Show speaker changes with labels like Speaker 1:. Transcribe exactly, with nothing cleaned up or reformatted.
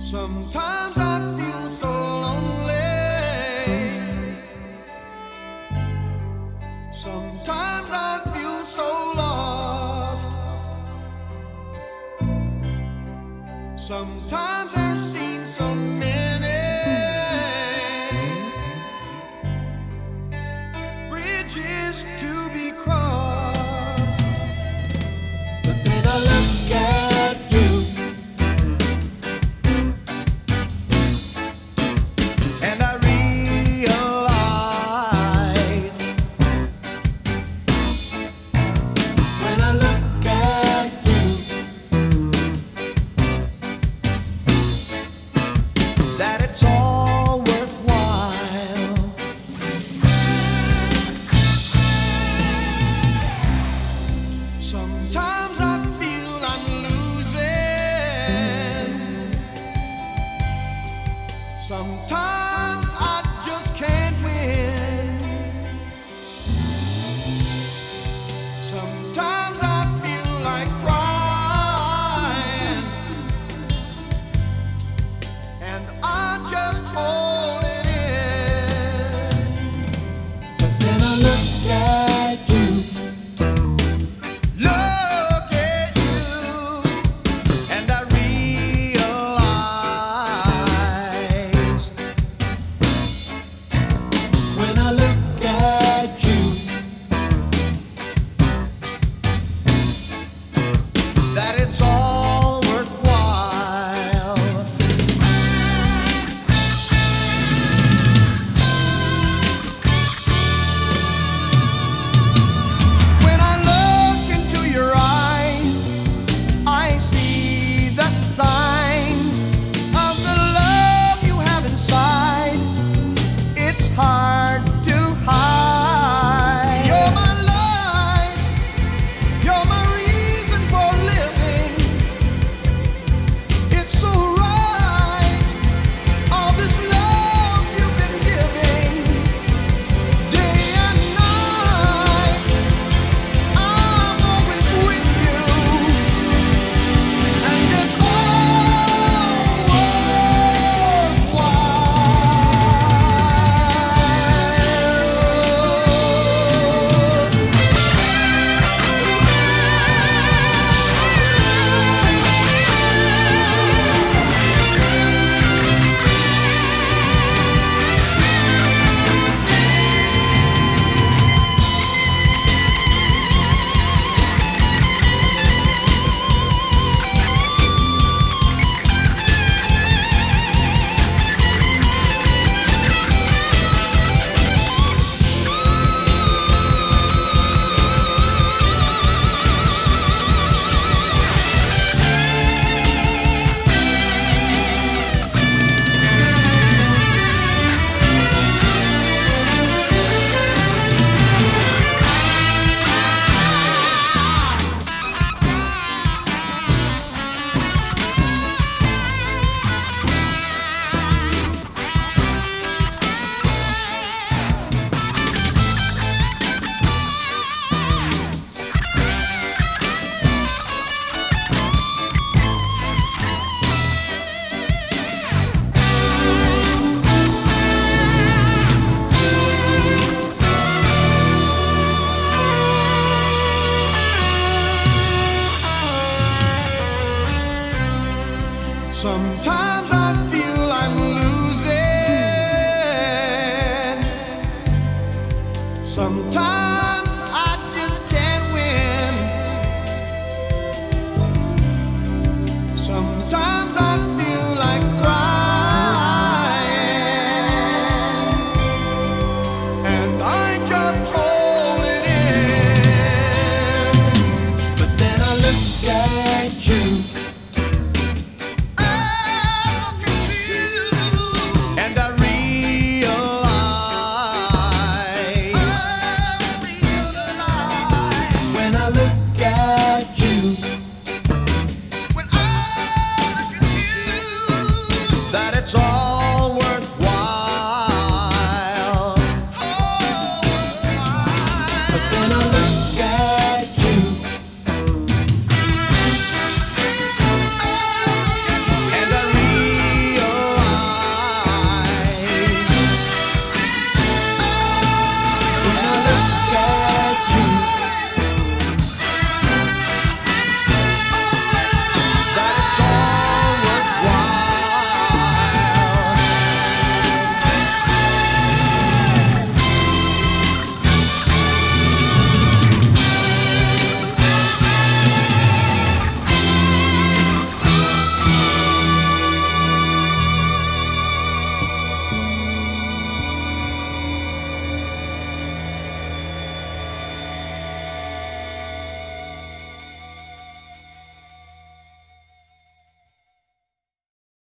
Speaker 1: Sometimes I feel so lonely. Sometimes I feel so lost. Sometimes there seems so many bridges to be crossed. But then I look at you, and I realize when I look at you that it's all worthwhile. Sometimes I feel I'm losing. Sometimes I just can't win. Sometimes I feel like crying, and I just hold it in. But then I look at you, look at you, and I realize when I look at you that it's all worthwhile. When I look into your eyes, I see the signs of the love you have inside. It's hard to hide. You're my life, you're my reason for living. It's so right, all this love you've been giving, day and night. I'm always with you, and it's all Sometimes I feel I'm losing. Sometimes I just can't win. Sometimes I feel like crying, and I just hold it in. But then I look at you, and I realize when I look at you, when I look at you, that it's all